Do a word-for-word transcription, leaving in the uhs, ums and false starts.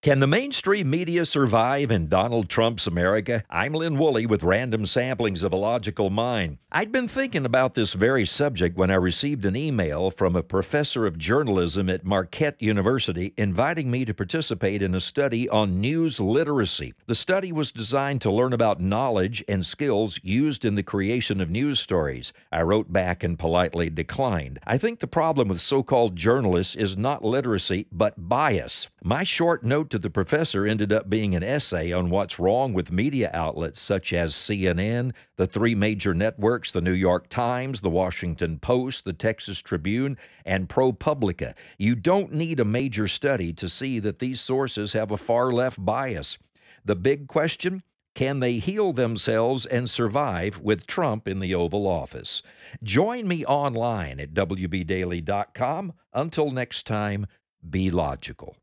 Can the mainstream media survive in Donald Trump's America? I'm Lynn Woolley with random samplings of a logical mind. I'd been thinking about this very subject when I received an email from a professor of journalism at Marquette University inviting me to participate in a study on news literacy. The study was designed to learn about knowledge and skills used in the creation of news stories. I wrote back and politely declined. I think the problem with so-called journalists is not literacy, but bias. My short note to the professor ended up being an essay on what's wrong with media outlets such as C N N, the three major networks, the New York Times, the Washington Post, the Texas Tribune, and ProPublica. You don't need a major study to see that these sources have a far-left bias. The big question: can they heal themselves and survive with Trump in the Oval Office? Join me online at W B daily dot com. Until next time, be logical.